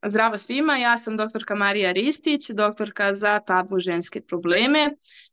Zdravo svima, ja sam doktorka Marija Ristić, doktorka za tabu ženske probleme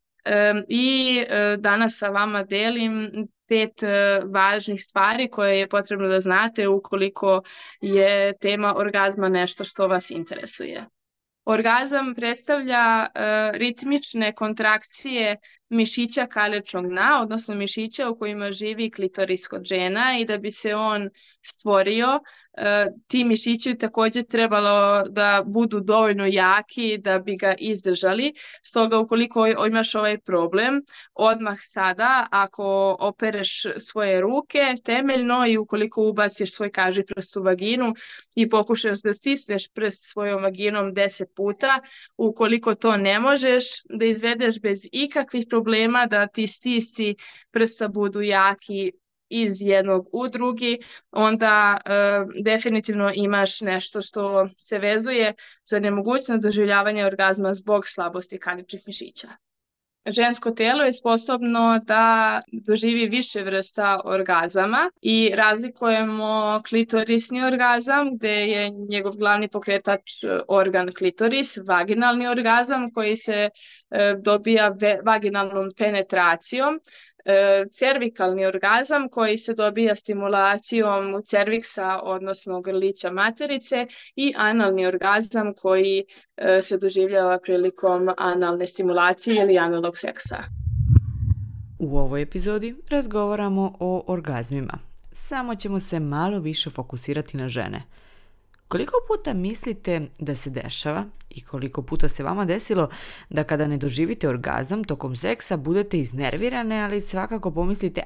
danas sa vama delim 5 važnih stvari koje je potrebno da znate ukoliko je tema orgazma nešto što vas interesuje. Orgazam predstavlja ritmične kontrakcije mišića kalečnog dna, odnosno mišića u kojima živi klitoris kod žena, i da bi se on stvorio, ti mišići također trebalo da budu dovoljno jaki da bi ga izdržali. Stoga ukoliko imaš ovaj problem, odmah sada ako opereš svoje ruke temeljno i ukoliko ubaciš svoj kažiprst u vaginu i pokušaš da stisneš prst svojom vaginom 10 puta, ukoliko to ne možeš da izvedeš bez ikakvih problema, da ti stisci prsta budu jaki iz jednog u drugi, onda definitivno imaš nešto što se vezuje za nemogućnost doživljavanja orgazma zbog slabosti kaličnih mišića. Žensko telo je sposobno da doživi više vrsta orgazama i razlikujemo klitorisni orgazam, gde je njegov glavni pokretač organ klitoris, vaginalni orgazam koji se dobija vaginalnom penetracijom, cervikalni orgazam koji se dobija stimulacijom cerviksa, odnosno grlića materice, i analni orgazam koji se doživljava prilikom analne stimulacije ili analnog seksa. U ovoj epizodi razgovaramo o orgazmima. Samo ćemo se malo više fokusirati na žene. Koliko puta mislite da se dešava i koliko puta se vama desilo da kada ne doživite orgazam tokom seksa budete iznervirane, ali svakako pomislite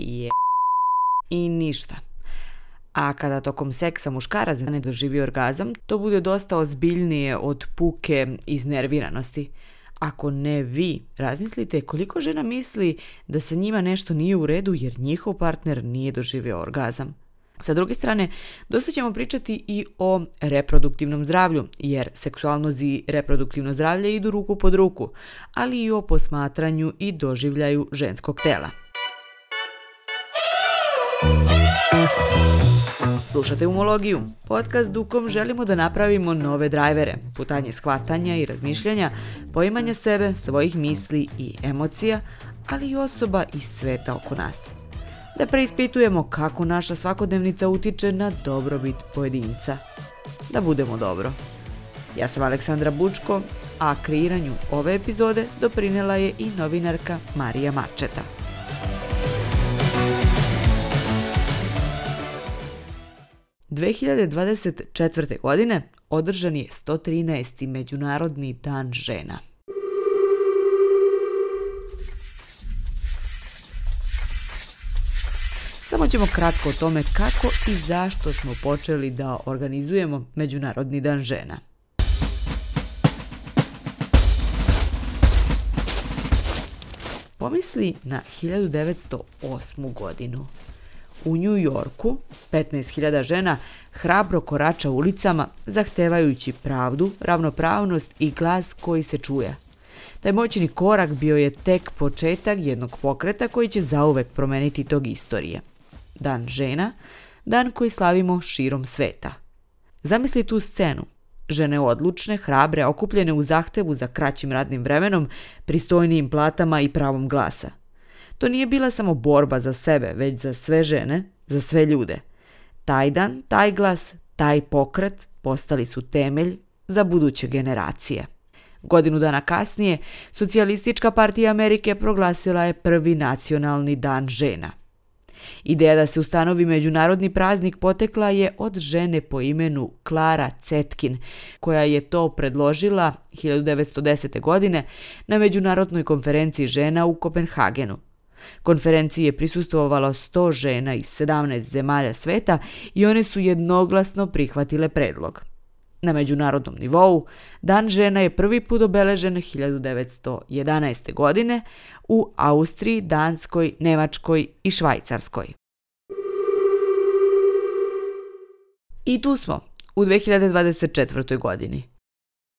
i ništa. A kada tokom seksa muškarac ne doživi orgazam, to bude dosta ozbiljnije od puke iznerviranosti. Ako ne vi, razmislite koliko žena misli da sa njima nešto nije u redu jer njihov partner nije doživio orgazam. Sa druge strane, dosta ćemo pričati i o reproduktivnom zdravlju, jer seksualnost i reproduktivno zdravlje idu ruku pod ruku, ali i o posmatranju i doživljaju ženskog tela. Slušate Umologiju, podcast u kom želimo da napravimo nove drajvere, putanje shvatanja i razmišljanja, poimanja sebe, svojih misli i emocija, ali i osoba iz sveta oko nas. Da preispitujemo kako naša svakodnevnica utiče na dobrobit pojedinca. Da budemo dobro. Ja sam Aleksandra Bučko, a kreiranju ove epizode doprinela je i novinarka Marija Marčeta. – 2024. godine održan je 113. Međunarodni dan žena. Samo ćemo kratko o tome kako i zašto smo počeli da organizujemo Međunarodni dan žena. Pomisli na 1908. godinu. U New Yorku 15.000 žena hrabro korača ulicama zahtevajući pravdu, ravnopravnost i glas koji se čuje. Taj moćni korak bio je tek početak jednog pokreta koji će zauvek promeniti tog istorije. Dan žena, dan koji slavimo širom sveta. Zamisli tu scenu. Žene odlučne, hrabre, okupljene u zahtevu za kraćim radnim vremenom, pristojnijim platama i pravom glasa. To nije bila samo borba za sebe, već za sve žene, za sve ljude. Taj dan, taj glas, taj pokret postali su temelj za buduće generacije. Godinu dana kasnije, Socijalistička partija Amerike proglasila je prvi nacionalni dan žena. Ideja da se ustanovi međunarodni praznik potekla je od žene po imenu Clara Zetkin, koja je to predložila 1910. godine na Međunarodnoj konferenciji žena u Kopenhagenu. Konferenciji je prisustvovalo 100 žena iz 17 zemalja sveta i one su jednoglasno prihvatile predlog. Na međunarodnom nivou, Dan žena je prvi put obeležen 1911. godine u Austriji, Danskoj, Nemačkoj i Švajcarskoj. I tu smo, u 2024. godini.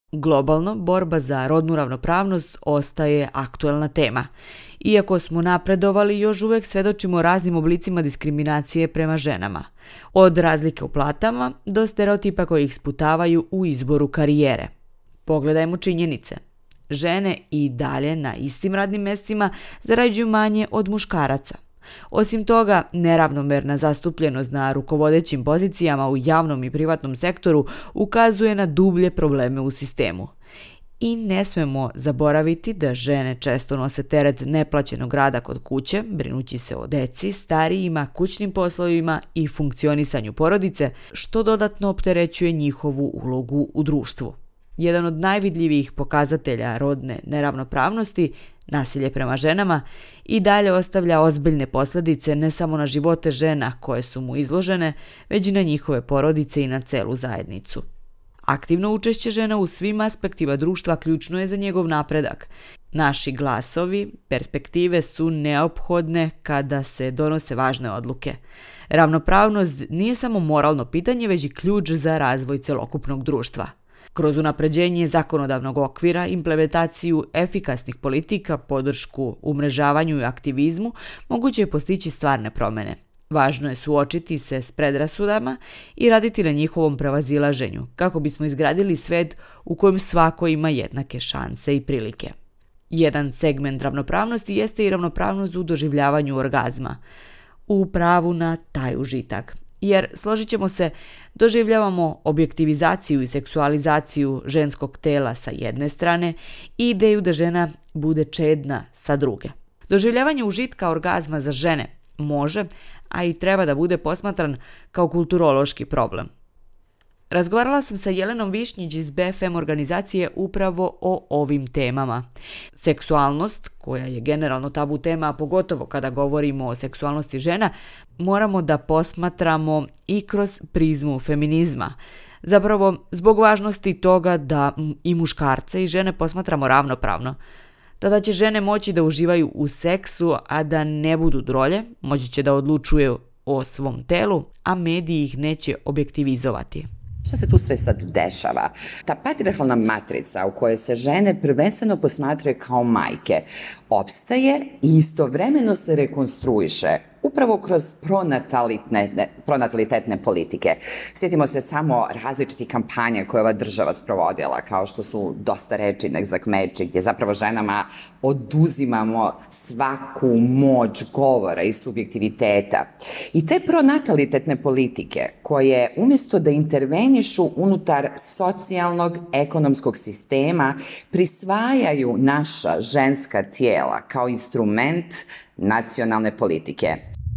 Globalno, borba za rodnu ravnopravnost ostaje aktuelna tema. Iako smo napredovali, još uvijek svedočimo raznim oblicima diskriminacije prema ženama. Od razlike u platama do stereotipa koji ih sputavaju u izboru karijere. Pogledajmo činjenice. Žene i dalje na istim radnim mjestima zarađuju manje od muškaraca. Osim toga, neravnomerna zastupljenost na rukovodećim pozicijama u javnom i privatnom sektoru ukazuje na dublje probleme u sistemu. I ne smemo zaboraviti da žene često nose teret neplaćenog rada kod kuće, brinući se o deci, starijima, kućnim poslovima i funkcionisanju porodice, što dodatno opterećuje njihovu ulogu u društvu. Jedan od najvidljivijih pokazatelja rodne neravnopravnosti, nasilje prema ženama, i dalje ostavlja ozbiljne posljedice ne samo na živote žena koje su mu izložene, već i na njihove porodice i na celu zajednicu. Aktivno učešće žena u svim aspektima društva ključno je za njegov napredak. Naši glasovi, perspektive su neophodne kada se donose važne odluke. Ravnopravnost nije samo moralno pitanje, već i ključ za razvoj celokupnog društva. Kroz unapređenje zakonodavnog okvira, implementaciju efikasnih politika, podršku umrežavanju i aktivizmu, moguće je postići stvarne promjene. Važno je suočiti se s predrasudama i raditi na njihovom prevazilaženju, kako bismo izgradili svijet u kojem svako ima jednake šanse i prilike. Jedan segment ravnopravnosti jeste i ravnopravnost u doživljavanju orgazma, u pravu na taj užitak. Jer, složit ćemo se, doživljavamo objektivizaciju i seksualizaciju ženskog tela sa jedne strane i ideju da žena bude čedna sa druge. Doživljavanje užitka orgazma za žene može, a i treba da bude posmatran kao kulturološki problem. Razgovarala sam sa Jelenom Višnjić iz BFM organizacije upravo o ovim temama. Seksualnost, koja je generalno tabu tema, a pogotovo kada govorimo o seksualnosti žena, moramo da posmatramo i kroz prizmu feminizma. Zapravo, zbog važnosti toga da i muškarce i žene posmatramo ravnopravno. Tada će žene moći da uživaju u seksu, a da ne budu drolje, moći će da odlučuju o svom telu, a mediji ih neće objektivizovati. Šta se tu sve sad dešava? Ta patriarhalna matrica u kojoj se žene prvenstveno posmatraju kao majke opstaje i istovremeno se rekonstruiše upravo kroz pronatalitetne politike. Sjetimo se samo različitih kampanja koje ova država sprovodila, kao što su Dosta reči, Nekzak meči, gdje zapravo ženama oduzimamo svaku moć govora i subjektiviteta. I te pronatalitetne politike koje umjesto da intervenišu unutar socijalnog, ekonomskog sistema, prisvajaju naša ženska tijela kao instrument nacionalne politike.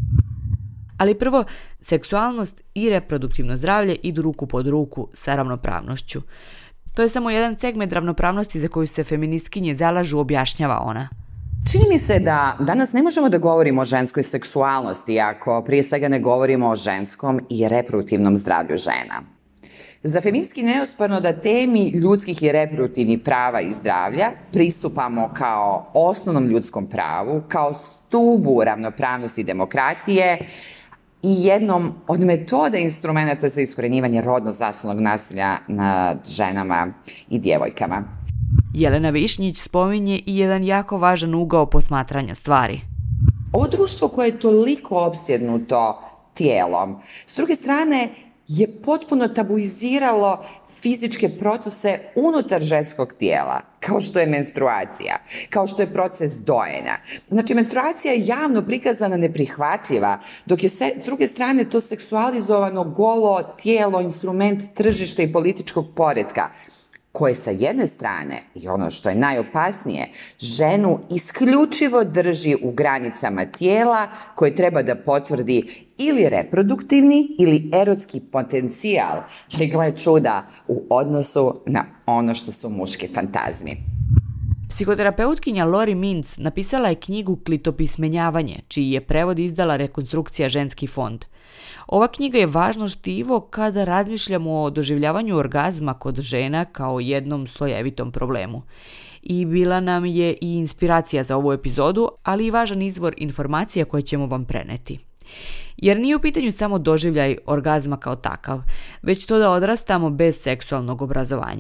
Ali prvo, seksualnost i reproduktivno zdravlje idu ruku pod ruku sa ravnopravnošću. To je samo jedan segment ravnopravnosti za koju se feministkinje zalažu, objašnjava ona. Čini mi se da danas ne možemo da govorimo o ženskoj seksualnosti ako prije svega ne govorimo o ženskom i reproduktivnom zdravlju žena. Za feministki neosporno da temi ljudskih i reproduktivnih prava i zdravlja pristupamo kao osnovnom ljudskom pravu, kao stubu ravnopravnosti i demokratije i jednom od metoda i instrumenta za iskorenjivanje rodno zasnovanog nasilja nad ženama i djevojkama. Jelena Višnjić spominje i jedan jako važan ugao posmatranja stvari. Ovo društvo koje je toliko opsjednuto tijelom, s druge strane, je potpuno tabuiziralo fizičke procese unutar ženskog tijela, kao što je menstruacija, kao što je proces dojenja. Znači, menstruacija je javno prikazana neprihvatljiva, dok je s druge strane to seksualizovano golo tijelo, instrument tržišta i političkog poretka, koje sa jedne strane, i ono što je najopasnije, ženu isključivo drži u granicama tijela koje treba da potvrdi ili reproduktivni ili erotski potencijal, ali gle čuda, u odnosu na ono što su muške fantazmi. Psihoterapeutkinja Lori Mintz napisala je knjigu Klitopismenjavanje, čiji je prevod izdala Rekonstrukcija ženski fond. Ova knjiga je važno štivo kada razmišljamo o doživljavanju orgazma kod žena kao jednom slojevitom problemu. I bila nam je i inspiracija za ovu epizodu, ali i važan izvor informacija koje ćemo vam preneti. Jer nije u pitanju samo doživljaj orgazma kao takav, već to da odrastamo bez seksualnog obrazovanja,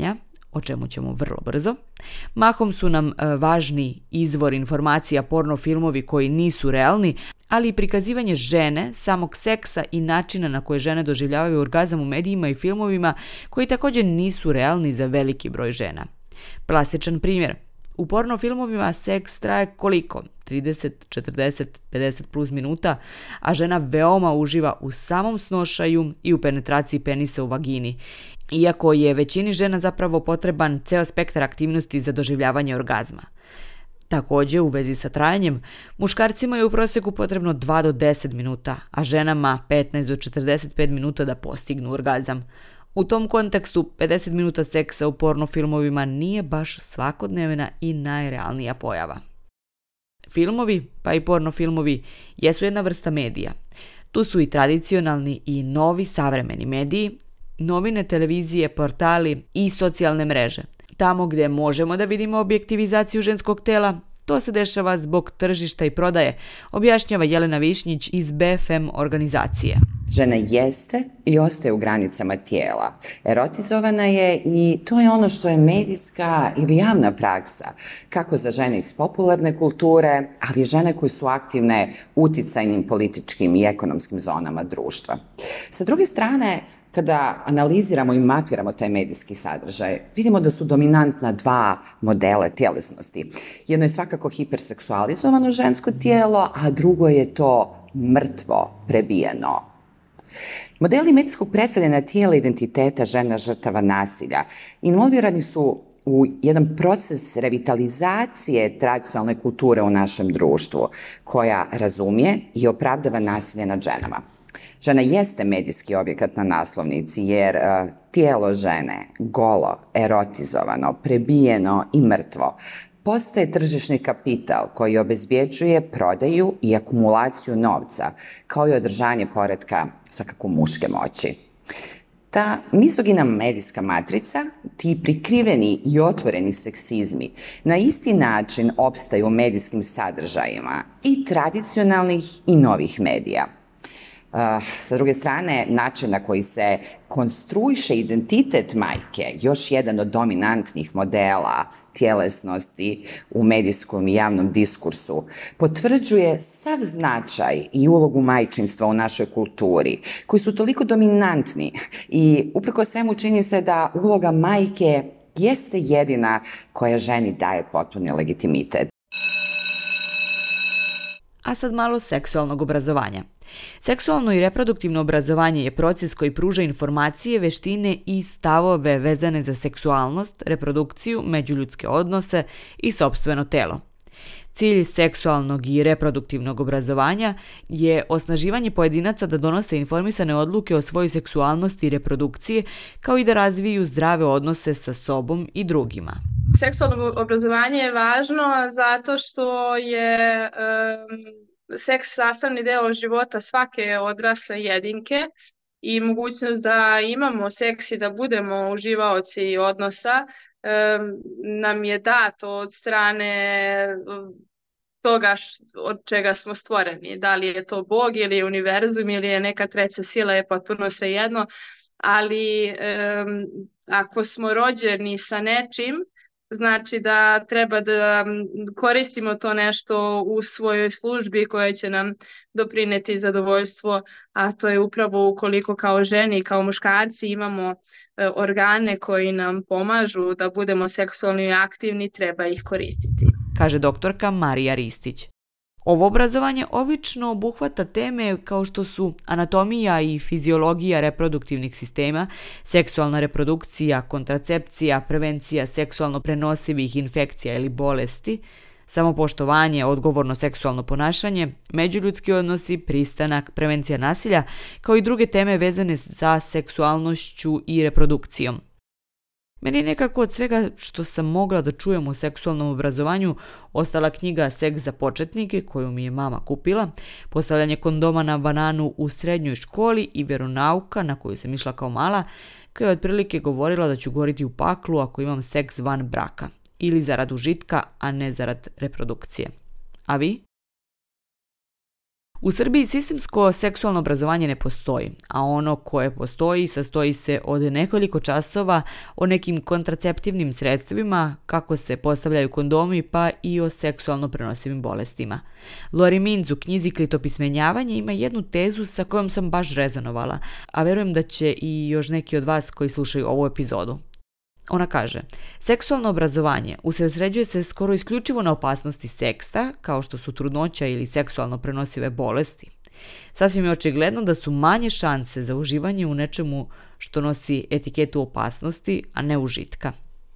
o čemu ćemo vrlo brzo. Mahom su nam važni izvor informacija porno filmovi koji nisu realni, ali i prikazivanje žene, samog seksa i načina na koje žene doživljavaju orgazam u medijima i filmovima koji također nisu realni za veliki broj žena. Klasičan primjer. U porno filmovima seks traje koliko? 30, 40, 50 plus minuta, a žena veoma uživa u samom snošaju i u penetraciji penisa u vagini. Iako je većini žena zapravo potreban ceo spektar aktivnosti za doživljavanje orgazma. Također, u vezi sa trajanjem, muškarcima je u prosjeku potrebno 2 do 10 minuta, a ženama 15 do 45 minuta da postignu orgazam. U tom kontekstu, 50 minuta seksa u porno filmovima nije baš svakodnevna i najrealnija pojava. Filmovi, pa i porno filmovi, jesu jedna vrsta medija. Tu su i tradicionalni i novi savremeni mediji, novine, televizije, portali i socijalne mreže. Tamo gdje možemo da vidimo objektivizaciju ženskog tela, to se dešava zbog tržišta i prodaje, objašnjava Jelena Višnjić iz BFM organizacije. Žena jeste i ostaje u granicama tijela. Erotizovana je i to je ono što je medijska ili javna praksa, kako za žene iz popularne kulture, ali i žene koje su aktivne u uticajnim političkim i ekonomskim zonama društva. Sa druge strane, kada analiziramo i mapiramo taj medijski sadržaj, vidimo da su dominantna dva modela tjelesnosti. Jedno je svakako hiperseksualizovano žensko tijelo, a drugo je to mrtvo, prebijeno. Modeli medijskog predstavljanja tijela identiteta žena žrtava nasilja involvirani su u jedan proces revitalizacije tradicionalne kulture u našem društvu, koja razumije i opravdava nasilje nad ženama. Žena jeste medijski objekat na naslovnici jer tijelo žene, golo, erotizovano, prebijeno i mrtvo, postaje tržišni kapital koji obezbjeđuje prodaju i akumulaciju novca, kao i održanje poretka svakako muške moći. Ta misogina medijska matrica, ti prikriveni i otvoreni seksizmi, na isti način opstaju u medijskim sadržajima i tradicionalnih i novih medija. Sa druge strane, način na koji se konstruiše identitet majke, još jedan od dominantnih modela tjelesnosti u medijskom i javnom diskursu, potvrđuje sav značaj i ulogu majčinstva u našoj kulturi, koji su toliko dominantni i uprkos svemu čini se da uloga majke jeste jedina koja ženi daje potpuni legitimitet. A sad malo seksualnog obrazovanja. Seksualno i reproduktivno obrazovanje je proces koji pruža informacije, veštine i stavove vezane za seksualnost, reprodukciju, međuljudske odnose i sopstveno telo. Cilj seksualnog i reproduktivnog obrazovanja je osnaživanje pojedinaca da donose informisane odluke o svojoj seksualnosti i reprodukciji, kao i da razviju zdrave odnose sa sobom i drugima. Seksualno obrazovanje je važno zato što je seks sastavni deo života svake odrasle jedinke i mogućnost da imamo seks i da budemo uživaoci odnosa nam je dato od strane toga od čega smo stvoreni. Da li je to Bog ili je univerzum ili je neka treća sila, je potpuno svejedno, ali ako smo rođeni sa nečim, znači da treba da koristimo to nešto u svojoj službi koje će nam doprineti zadovoljstvo, a to je upravo ukoliko kao ženi i kao muškarci imamo organe koji nam pomažu da budemo seksualno aktivni, treba ih koristiti. Kaže doktorka Marija Ristić. Ovo obrazovanje obično obuhvata teme kao što su anatomija i fiziologija reproduktivnih sistema, seksualna reprodukcija, kontracepcija, prevencija seksualno prenosivih infekcija ili bolesti, samopoštovanje, odgovorno seksualno ponašanje, međuljudski odnosi, pristanak, prevencija nasilja, kao i druge teme vezane za seksualnošću i reprodukcijom. Meni je nekako od svega što sam mogla da čujem o seksualnom obrazovanju ostala knjiga Seks za početnike koju mi je mama kupila, postavljanje kondoma na bananu u srednjoj školi i veronauka na koju sam išla kao mala, koja je otprilike govorila da ću goriti u paklu ako imam seks van braka ili zarad užitka, a ne zarad reprodukcije. A vi? U Srbiji sistemsko seksualno obrazovanje ne postoji, a ono koje postoji sastoji se od nekoliko časova o nekim kontraceptivnim sredstvima, kako se postavljaju kondomi, pa i o seksualno prenosivim bolestima. Lori Mintz u knjizi Klitopismenjavanje ima jednu tezu sa kojom sam baš rezonovala, a verujem da će i još neki od vas koji slušaju ovu epizodu. Ona kaže, seksualno obrazovanje usredsređuje se skoro isključivo na opasnosti seksa, kao što su trudnoća ili seksualno prenosive bolesti. Sasvim je očigledno da su manje šanse za uživanje u nečemu što nosi etiketu opasnosti, a ne užitka.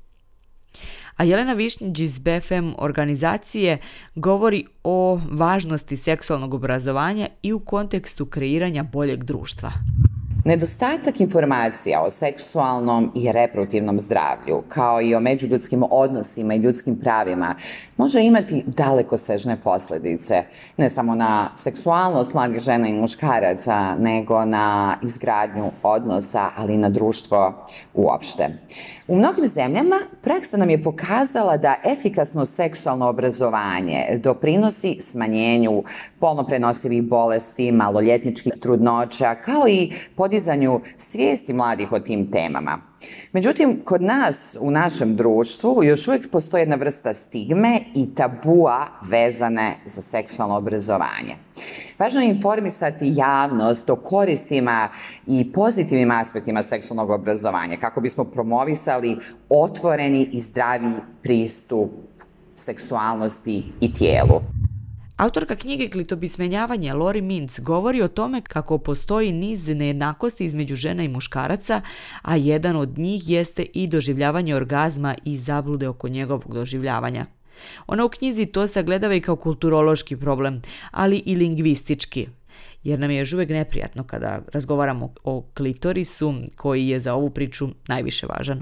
A Jelena Višnjić iz BFM organizacije govori o važnosti seksualnog obrazovanja i u kontekstu kreiranja boljeg društva. Nedostatak informacija o seksualnom i reproduktivnom zdravlju, kao i o međuljudskim odnosima i ljudskim pravima, može imati dalekosežne posljedice, ne samo na seksualnost mladih žena i muškaraca, nego na izgradnju odnosa, ali i na društvo uopšte. U mnogim zemljama praksa nam je pokazala da efikasno seksualno obrazovanje doprinosi smanjenju polno prenosivih bolesti, maloljetničkih trudnoća, kao i podizanju svijesti mladih o tim temama. Međutim, kod nas u našem društvu još uvijek postoji jedna vrsta stigme i tabua vezane za seksualno obrazovanje. Važno je informisati javnost o koristima i pozitivnim aspektima seksualnog obrazovanja kako bismo promovisali otvoreni i zdravi pristup seksualnosti i tijelu. Autorka knjige Klitopismenjavanje Lori Mintz govori o tome kako postoji niz nejednakosti između žena i muškaraca, a jedan od njih jeste i doživljavanje orgazma i zablude oko njegovog doživljavanja. Ona u knjizi to sagledava i kao kulturološki problem, ali i lingvistički, jer nam je još uvijek neprijatno kada razgovaramo o klitorisu, koji je za ovu priču najviše važan.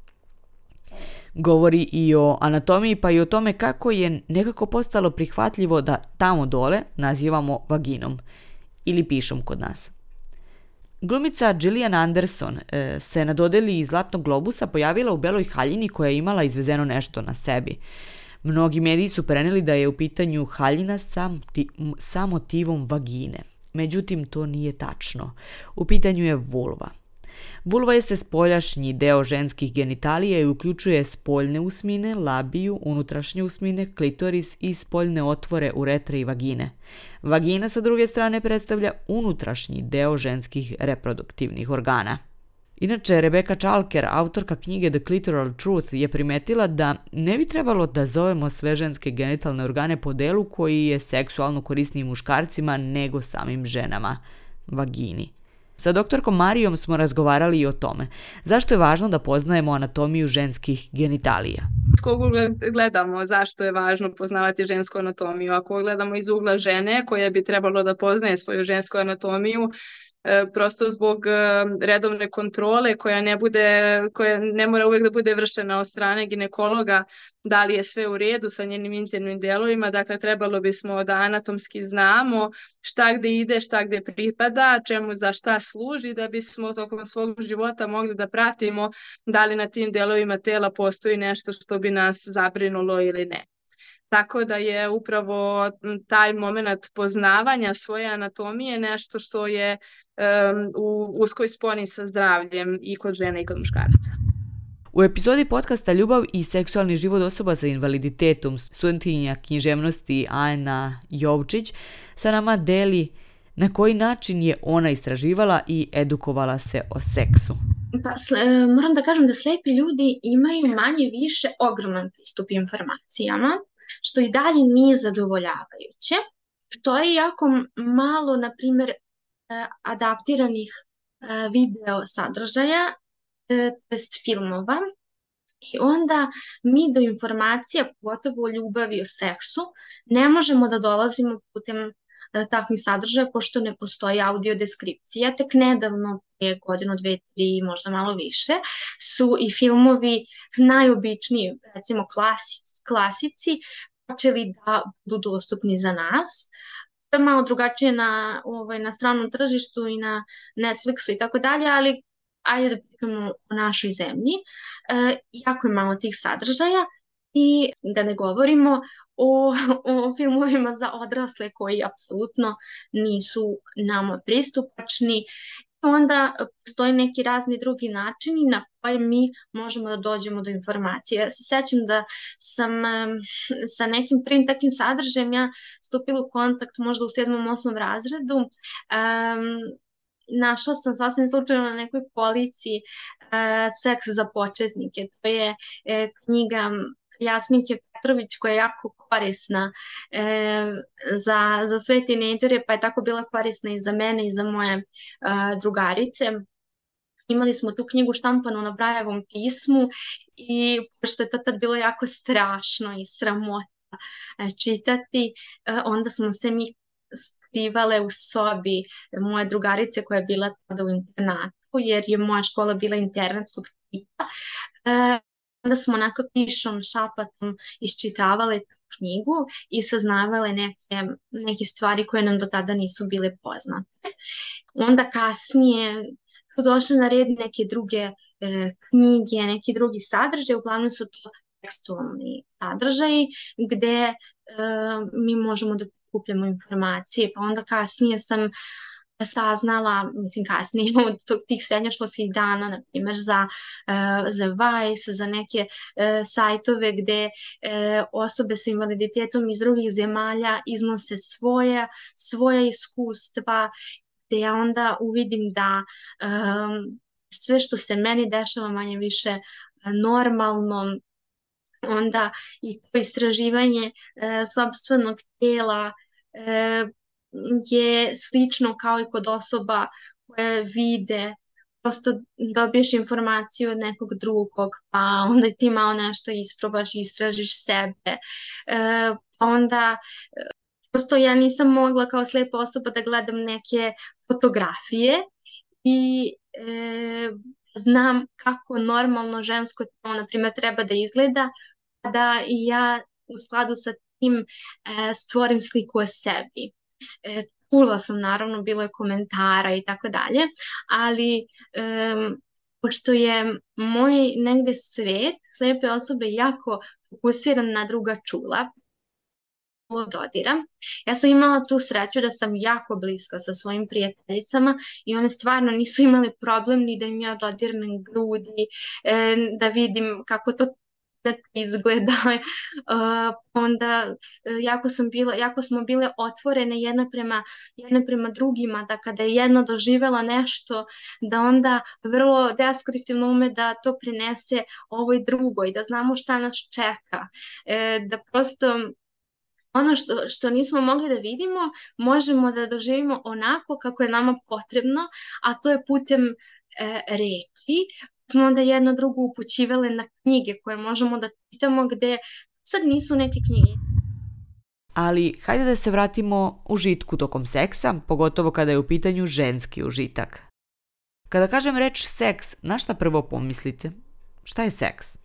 Govori i o anatomiji, pa i o tome kako je nekako postalo prihvatljivo da tamo dole nazivamo vaginom ili pišom kod nas. Glumica Gillian Anderson se na dodeli Zlatnog globusa pojavila u beloj haljini koja je imala izvezeno nešto na sebi. Mnogi mediji su preneli da je u pitanju haljina sa motivom vagine. Međutim, to nije tačno. U pitanju je vulva. Vulva jeste spoljašnji deo ženskih genitalija i uključuje spoljne usmine, labiju, unutrašnje usmine, klitoris i spoljne otvore uretre i vagine. Vagina sa druge strane predstavlja unutrašnji deo ženskih reproduktivnih organa. Inače, Rebecca Chalker, autorka knjige The Clitoral Truth, je primetila da ne bi trebalo da zovemo sve ženske genitalne organe po delu koji je seksualno korisniji muškarcima nego samim ženama, vagini. Sa doktorkom Marijom smo razgovarali i o tome. Zašto je važno da poznajemo anatomiju ženskih genitalija? Iz kog ugla gledamo zašto je važno poznavati žensku anatomiju? Ako gledamo iz ugla žene koja bi trebalo da poznaje svoju žensku anatomiju, prosto zbog redovne kontrole koja ne mora uvijek da bude vršena od strane ginekologa, da li je sve u redu sa njenim intimnim delovima. Dakle, trebalo bismo da anatomski znamo šta gde ide, šta gde pripada, čemu za šta služi, da bismo tokom svog života mogli da pratimo da li na tim delovima tela postoji nešto što bi nas zabrinulo ili ne. Tako da je upravo taj moment poznavanja svoje anatomije nešto što je u uskoj sponi sa zdravljem i kod žene i kod muškaraca. U epizodi podcasta Ljubav i seksualni život osoba sa invaliditetom studentkinja književnosti Ana Jovčić sa nama deli na koji način je ona istraživala i edukovala se o seksu. Moram da kažem da slepi ljudi imaju manje više ogroman pristup informacijama, što i dalje nije zadovoljavajuće. To je jako malo, na primjer, adaptiranih video sadržaja, tj. filmova. I onda mi do informacija, pogotovo o ljubavi, o seksu, ne možemo da dolazimo putem takvih sadržaja, pošto ne postoji audio deskripcija. Tek nedavno, prije godinu, 2, 3, možda malo više, su i filmovi najobičniji, recimo klasici, počeli da budu dostupni za nas. To je malo drugačije na stranom tržištu i na Netflixu i tako dalje, ali ajde da pričamo o našoj zemlji. Jako je malo tih sadržaja I da ne govorimo o filmovima za odrasle koji apsolutno nisu nama pristupačni. Onda postoje neki razni drugi načini na koje mi možemo da dođemo do informacije. Ja se sećam da sam sa nekim prvim takvim sadržajem ja stupila u kontakt možda u 7. 8. razredu. Našla sam sasvim slučajno na nekoj polici Seks za početnike. To je knjiga Jasminke Petrović koja je jako korisna za sve tinejdžere, pa je tako bila korisna i za mene i za moje drugarice. Imali smo tu knjigu štampanu na Brajevom pismu i pošto je to tad bilo jako strašno i sramota čitati, onda smo se mi skrivale u sobi moje drugarice koja je bila tada u internatu, jer je moja škola bila internatskog tipa. Onda smo onako kišom, šapatom iščitavale tu knjigu i saznavale neke stvari koje nam do tada nisu bile poznate. Onda kasnije su došle na red neke druge knjige, neki drugi sadržaj, uglavnom su to tekstualni sadržaji gde mi možemo da prikupljamo informacije, pa onda kasnije sam saznala, kasnije od tih srednjoškolskih dana, na primjer za Vice, za neke sajtove gde osobe sa invaliditetom iz drugih zemalja iznose svoja iskustva, gde ja onda uvidim da sve što se meni dešava manje više normalno, onda i to istraživanje sopstvenog tela je slično kao i kod osoba koje vide, prosto dobiješ informaciju od nekog drugog, pa onda ti malo nešto isprobaš i istražiš sebe. Onda prosto ja nisam mogla kao slijepa osoba da gledam neke fotografije i znam kako normalno žensko telo, na primjer, treba da izgleda, da i ja u skladu sa tim stvorim sliku o sebi. Čula sam, naravno, bilo je komentara i tako dalje, ali pošto je moj negde svet slijepe osobe jako fokusiran na druga čula, dodira. Ja sam imala tu sreću da sam jako bliska sa svojim prijateljicama i one stvarno nisu imale problem ni da im ja dodirnem grudi, da vidim kako to izgleda. Onda jako smo bile otvorene jedna prema drugima, da kada je jedna doživela nešto, da onda vrlo deskriptivno ume da to prinese ovoj drugoj, da znamo šta nas čeka, da prosto ono što nismo mogli da vidimo, možemo da doživimo onako kako je nama potrebno, a to je putem reči. Smo onda jedno drugo upućivale na knjige koje možemo da čitamo, gde sad nisu neke knjige. Ali hajde da se vratimo užitku tokom seksa, pogotovo kada je u pitanju ženski užitak. Kada kažem reč seks, na šta prvo pomislite? Šta je seks?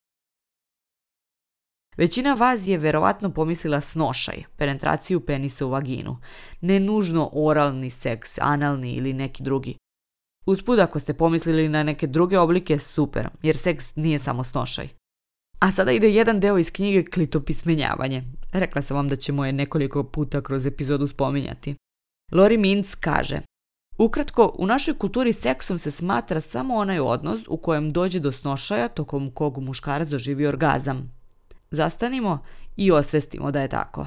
Većina vas je verovatno pomislila snošaj, penetraciju penisa u vaginu, ne nužno oralni seks, analni ili neki drugi. Usput, ako ste pomislili na neke druge oblike, super, jer seks nije samo snošaj. A sada ide jedan deo iz knjige Klitopismenjavanje. Rekla sam vam da ćemo je nekoliko puta kroz epizodu spominjati. Lori Mintz kaže: ukratko, u našoj kulturi seksom se smatra samo onaj odnos u kojem dođe do snošaja tokom kog muškarac doživi orgazam. Zastanimo i osvestimo da je tako.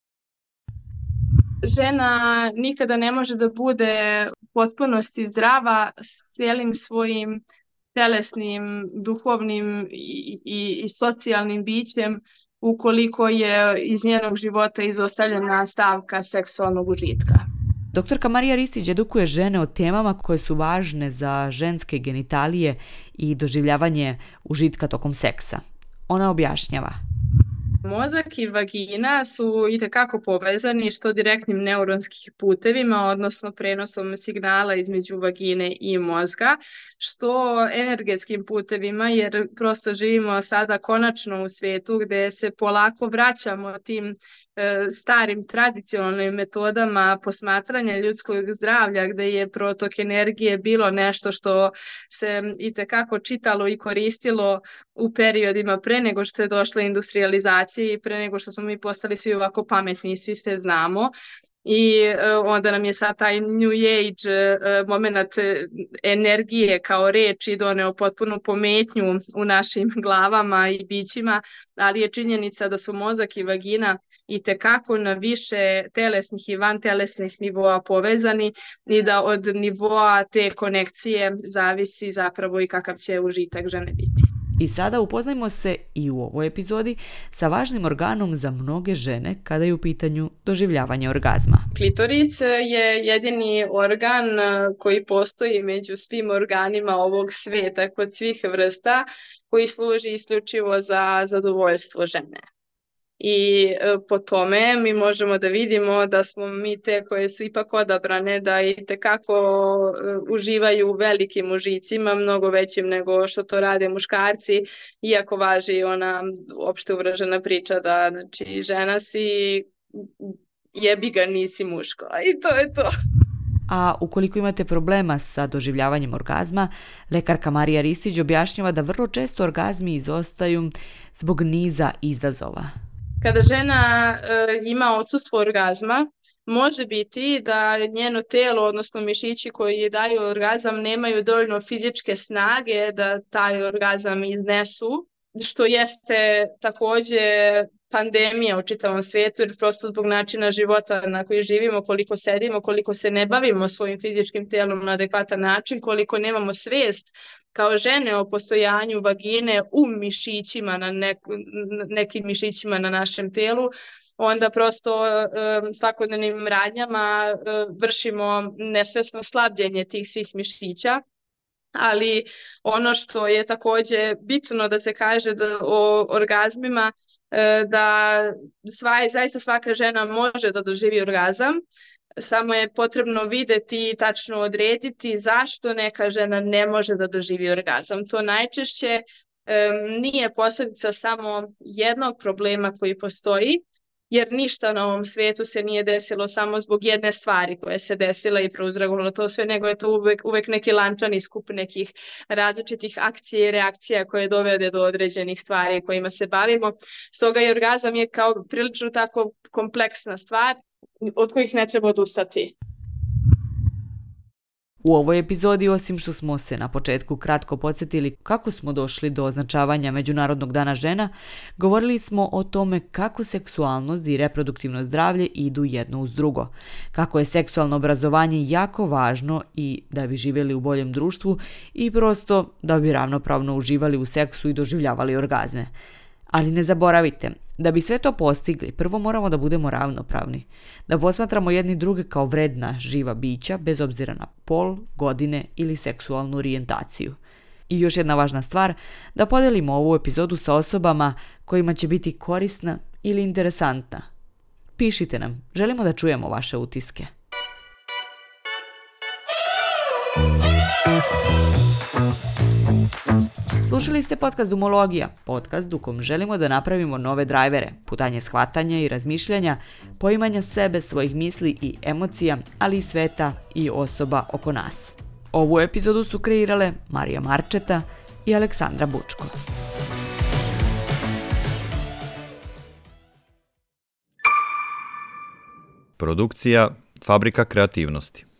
Žena nikada ne može da bude u potpunosti zdrava s cijelim svojim telesnim, duhovnim i socijalnim bićem ukoliko je iz njenog života izostavljena stavka seksualnog užitka. Doktorka Marija Ristić edukuje žene o temama koje su važne za ženske genitalije i doživljavanje užitka tokom seksa. Ona objašnjava: Mozak i vagina su itekako povezani što direktnim neuronskim putevima, odnosno prenosom signala između vagine i mozga, što energetskim putevima, jer prosto živimo sada konačno u svijetu gde se polako vraćamo tim starim tradicionalnim metodama posmatranja ljudskog zdravlja, gde je protok energije bilo nešto što se itekako čitalo i koristilo u periodima pre nego što je došla industrializacija i pre nego što smo mi postali svi ovako pametni i svi sve znamo. I onda nam je sad taj New Age moment energije kao reči doneo potpunu pometnju u našim glavama i bićima, ali je činjenica da su mozak i vagina itekako na više telesnih i vantelesnih nivoa povezani i da od nivoa te konekcije zavisi zapravo i kakav će užitak žene biti. I sada upoznajmo se i u ovoj epizodi sa važnim organom za mnoge žene kada je u pitanju doživljavanje orgazma. Klitoris je jedini organ koji postoji među svim organima ovog svijeta kod svih vrsta koji služi isključivo za zadovoljstvo žene. I po tome mi možemo da vidimo da smo mi te koje su ipak odabrane da i tekako uživaju u velikim užicima, mnogo većim nego što to rade muškarci, iako važi ona opšte uvražena priča da znači, žena si, jebi ga, nisi muško. I to je to. A ukoliko imate problema sa doživljavanjem orgazma, lekarka Marija Ristić objašnjava da vrlo često orgazmi izostaju zbog niza izazova. Kada žena ima odsustvo orgazma, može biti da njeno telo, odnosno mišići koji je daju orgazam, nemaju dovoljno fizičke snage da taj orgazam iznesu, što jeste takođe pandemija u čitavom svijetu, jer prosto zbog načina života na koji živimo, koliko sedimo, koliko se ne bavimo svojim fizičkim telom na adekvatan način, koliko nemamo svijest kao žene o postojanju vagine u mišićima, nekim mišićima na našem telu, onda prosto svakodnevnim radnjama vršimo nesvesno slabljenje tih svih mišića. Ali ono što je takođe bitno da se kaže da o orgazmima, da zaista svaka žena može da doživi orgazam, samo je potrebno videti i tačno odrediti zašto neka žena ne može da doživi orgazam. To najčešće nije posljedica samo jednog problema koji postoji, jer ništa na ovom svijetu se nije desilo samo zbog jedne stvari koja se desila i prouzrokovalo to sve, nego je to uvek neki lančani skup nekih različitih akcija i reakcija koje dovede do određenih stvari kojima se bavimo. Stoga i orgazam je kao prilično tako kompleksna stvar od kojih ne treba odustati. U ovoj epizodi, osim što smo se na početku kratko podsjetili kako smo došli do označavanja Međunarodnog dana žena, govorili smo o tome kako seksualnost i reproduktivno zdravlje idu jedno uz drugo, kako je seksualno obrazovanje jako važno i da bi živjeli u boljem društvu i prosto da bi ravnopravno uživali u seksu i doživljavali orgazme. Ali ne zaboravite, da bi sve to postigli, prvo moramo da budemo ravnopravni, da posmatramo jedni druge kao vredna, živa bića, bez obzira na pol, godine ili seksualnu orijentaciju. I još jedna važna stvar, da podelimo ovu epizodu sa osobama kojima će biti korisna ili interesantna. Pišite nam, želimo da čujemo vaše utiske. Slušali ste podcast Dumologija, podcast u kom želimo da napravimo nove drajvere, putanje shvatanja i razmišljanja, poimanja sebe, svojih misli i emocija, ali i sveta i osoba oko nas. Ovu epizodu su kreirale Marija Marčeta i Aleksandra Bučko. Produkcija Fabrika kreativnosti.